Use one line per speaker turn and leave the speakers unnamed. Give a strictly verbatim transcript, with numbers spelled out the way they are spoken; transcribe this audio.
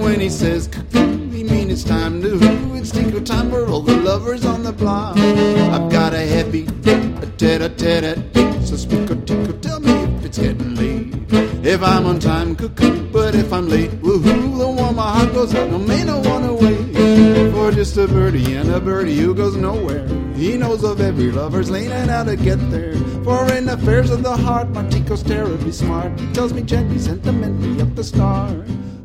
when he says cuckoo, he mean it's time to who. It's Tico time for all the lovers on the block. I've got a heavy date, a tete-a-tete-a-tete. So speak or tickle, tell me if it's getting late. If I'm on time, cuckoo, but if I'm late, woohoo, the one my heart goes out, no man, no wanna wait for just a birdie and a birdie who goes nowhere. He knows of every lover's lane and how to get there. For in affairs of the heart, my Tico's terribly smart. He tells me gently, sentimentally up the start.